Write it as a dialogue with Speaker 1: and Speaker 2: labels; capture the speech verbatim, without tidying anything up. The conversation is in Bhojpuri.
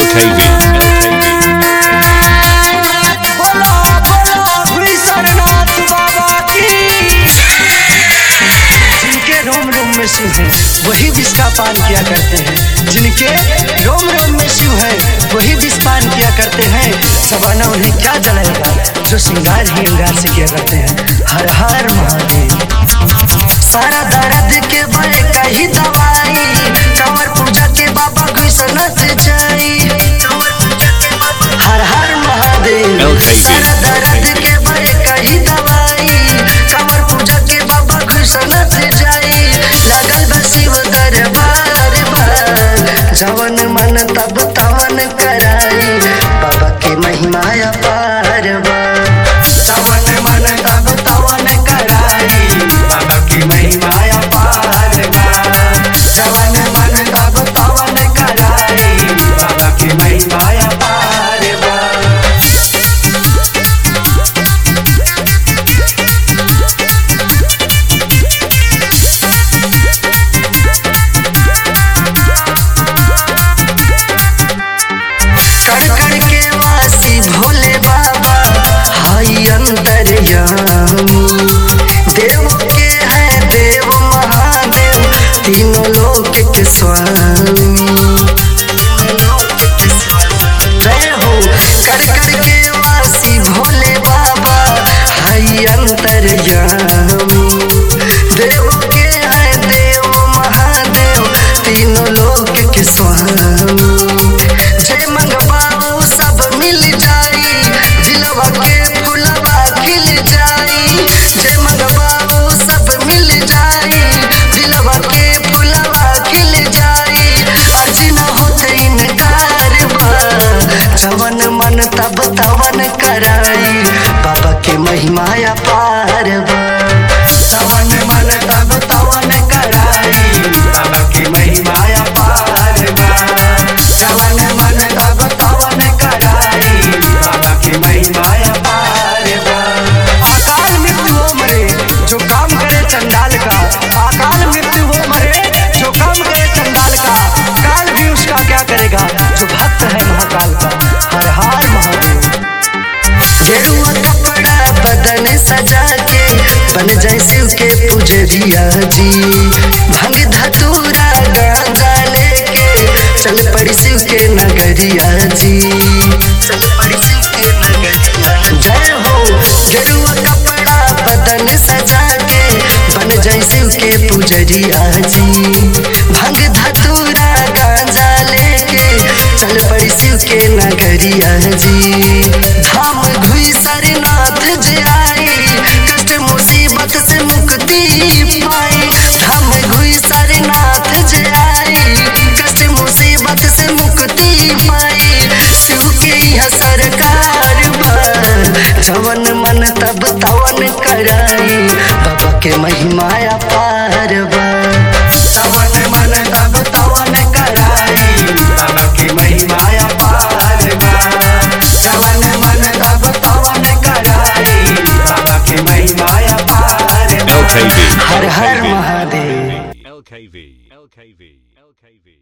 Speaker 1: L K V, L K V,
Speaker 2: बोला बोला भुईसरनाथ बाबा की। जिनके रोम रोम में शिव है वही विष का पान किया करते हैं। जिनके रोम रोम में शिव है वही विष पान किया करते हैं। सवाना उन्हें क्या जलाएगा जो श्रृंगार ही इंगार से किया करते हैं। हर हर महादेव। सारा दर्द के बड़े का ही दवाई कंवर पूजा के बाबा भुईसरनाथ जाई। हर हर महादेव। सारा दर्द के बड़े का ही दवाई कंवर पूजा के बाबा भुईसरनाथ जाई। लागल बा शिव दरबार बा जवन मन तब तवन कराई। बाबा के महिमा अपार बा जवन मन तब तवन कराई। बाबा की महिमा अपार बा जवन मन तब तवन कराई। बाबा की महिमा अपार बा। कड़कड़ के वासी भोले बाबा हाई अंतर्यामी। देव के है देव महादेव तीनों लोक के स्वामी। जय हो। कड़कड़ के वासी भोले बाबा हाई अंतर्यामी। देव के है देव महादेव तीनों लोक के स्वामी। जय मंगवाओ सब मिल जाई दिलवा के फुलवा खिल जाई। जय मंगवाओ सब मिल जाई दिलवा के फुलवा खिल जाई। अर्जी न होते इनकार बा जवन मन तब तवन कराई। बाबा के महिमा अपार बा जवन मन तब तवन कराई। बाबा की महिमा अपार बा जवन मन तब तवन कराई। बाबा की महिमा अपार बा। अकाल मृत्यु हो मरे जो काम करे चंडाल का। अकाल मृत्यु हो मरे जो काम करे चंडाल का। काल भी उसका क्या करेगा जो भक्त है महाकाल का। हर हर महादेव। गेरुआ कपड़ा बदन सजा के बन जाए शिव के पुजरिया जी। भंग धतूरा गांजा लेके चल पड़ी शिव के नगरिया जी। चल पड़ी शिव के नगरिया। जय हो। गेरुआ कपड़ा बदन सजा के बन जाए शिव के पुजरिया जी। भंग धतूरा गांजा लेके चल पड़ी शिव के नगरिया जी। धाम भुईसरनाथ जाई कष्ट मुसीबत से मुक्ति पाई। धाम भुईसरनाथ जाई कष्ट मुसीबत से मुक्ति पाई। शिव के यह सरकार बा जवन मन तब तवन कराई। बाबा के महिमा अपार बा जवन मन तब तवन कराई। बाबा की महिमा अपार बा जवन मन तब तवन कराई। बाबा की महिमा अपार बा।
Speaker 1: L K V,
Speaker 2: हर हर Mahadev.
Speaker 1: L K V, L K V, L K V.